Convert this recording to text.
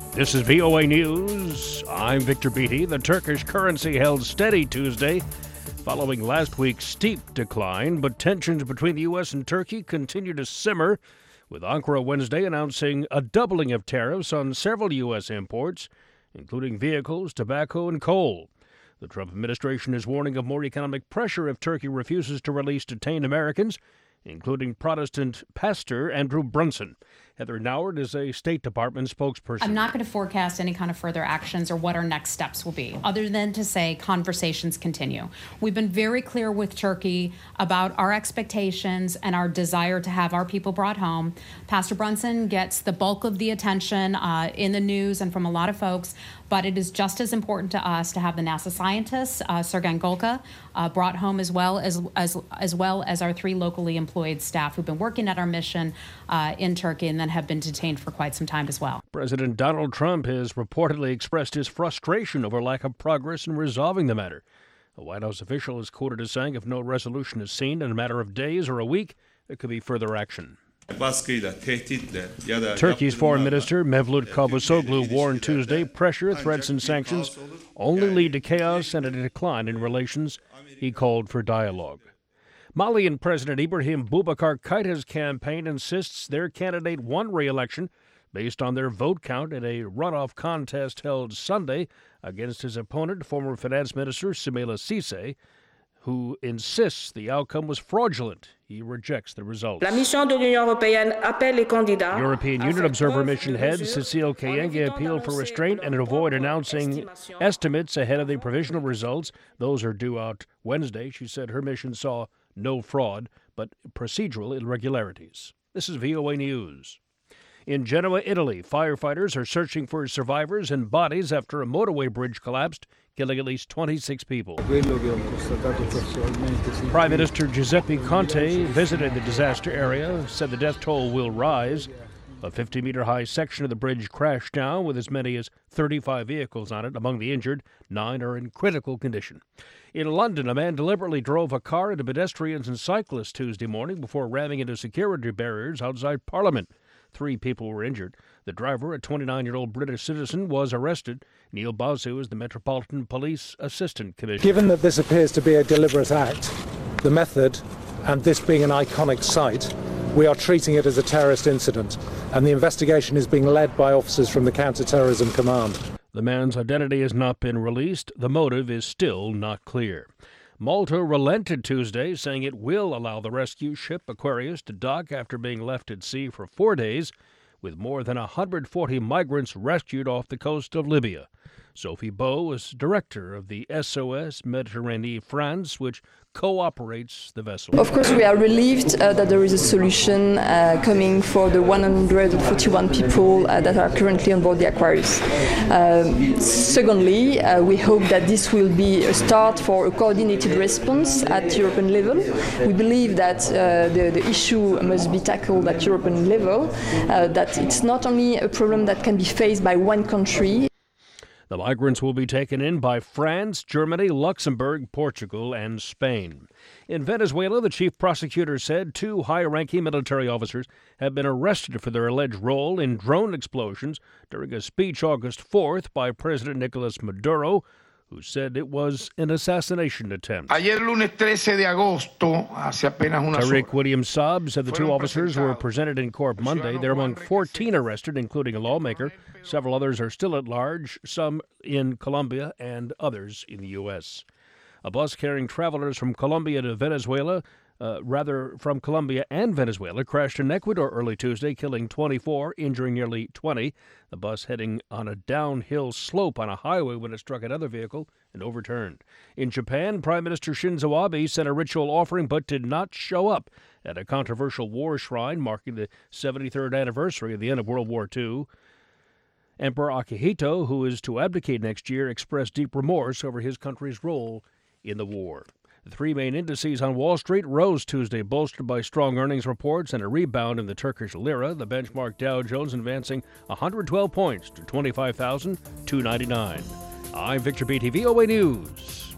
This is VOA News. I'm Victor Beatty. The Turkish currency held steady Tuesday following last week's steep decline, but tensions between the U.S. and Turkey continue to simmer, with Ankara Wednesday announcing a doubling of tariffs on several U.S. imports, including vehicles, tobacco, and coal. The Trump administration is warning of more economic pressure if Turkey refuses to release detained Americans, including Protestant pastor Andrew Brunson. Heather Nauert is a State Department spokesperson. I'm not going to forecast any kind of further actions or what our next steps will be, other than to say conversations continue. We've been very clear with Turkey about our expectations and our desire to have our people brought home. Pastor Brunson gets the bulk of the attention in the news and from a lot of folks, but it is just as important to us to have the NASA scientists, Sergen Golka, brought home as well as our 3 locally employed staff who've been working at our mission in Turkey and then have been detained for quite some time as well. President Donald Trump has reportedly expressed his frustration over lack of progress in resolving the matter. A White House official is quoted as saying if no resolution is seen in a matter of days or a week, there could be further action. Turkey's Foreign Minister Mevlut Cavusoglu warned Tuesday pressure, threats, and sanctions only lead to chaos and a decline in relations. He called for dialogue. Malian President Ibrahim Boubacar Keita's campaign insists their candidate won re-election based on their vote count in a runoff contest held Sunday against his opponent, former Finance Minister Soumaïla Cissé, who insists the outcome was fraudulent. He rejects the results. European Union Observer Mission head Cécile Kyenge appealed for restraint and to avoid announcing estimates ahead of the provisional results. Those are due out Wednesday. She said her mission saw no fraud, but procedural irregularities. This is VOA News. In Genoa, Italy, firefighters are searching for survivors and bodies after a motorway bridge collapsed, killing at least 26 people. Prime Minister Giuseppe Conte visited the disaster area, said the death toll will rise. A 50-meter-high section of the bridge crashed down with as many as 35 vehicles on it. Among the injured, 9 are in critical condition. In London, a man deliberately drove a car into pedestrians and cyclists Tuesday morning before ramming into security barriers outside Parliament. 3 people were injured. The driver, a 29-year-old British citizen, was arrested. Neil Basu is the Metropolitan Police Assistant Commissioner. Given that this appears to be a deliberate act, the method, and this being an iconic site, we are treating it as a terrorist incident, and the investigation is being led by officers from the Counter-Terrorism Command. The man's identity has not been released. The motive is still not clear. Malta relented Tuesday, saying it will allow the rescue ship Aquarius to dock after being left at sea for 4 days, with more than 140 migrants rescued off the coast of Libya. Sophie Beau is director of the SOS Méditerranée France, which cooperates the vessel. Of course, we are relieved that there is a solution coming for the 141 people that are currently on board the Aquarius. Secondly, we hope that this will be a start for a coordinated response at European level. We believe that the issue must be tackled at European level, that it's not only a problem that can be faced by one country. The migrants will be taken in by France, Germany, Luxembourg, Portugal, and Spain. In Venezuela, the chief prosecutor said 2 high-ranking military officers have been arrested for their alleged role in drone explosions during a speech August 4th by President Nicolas Maduro, who said it was an assassination attempt. Tariq William Saab said the 2 officers were presented in court Monday. They're among 14 arrested, including a lawmaker. Several others are still at large, some in Colombia and others in the U.S. A bus carrying travelers from Colombia and Venezuela, crashed in Ecuador early Tuesday, killing 24, injuring nearly 20. The bus heading on a downhill slope on a highway when it struck another vehicle and overturned. In Japan, Prime Minister Shinzo Abe sent a ritual offering but did not show up at a controversial war shrine marking the 73rd anniversary of the end of World War II. Emperor Akihito, who is to abdicate next year, expressed deep remorse over his country's role in the war. The 3 main indices on Wall Street rose Tuesday, bolstered by strong earnings reports and a rebound in the Turkish lira. The benchmark Dow Jones advancing 112 points to 25,299. I'm Victor Beatty, VOA News.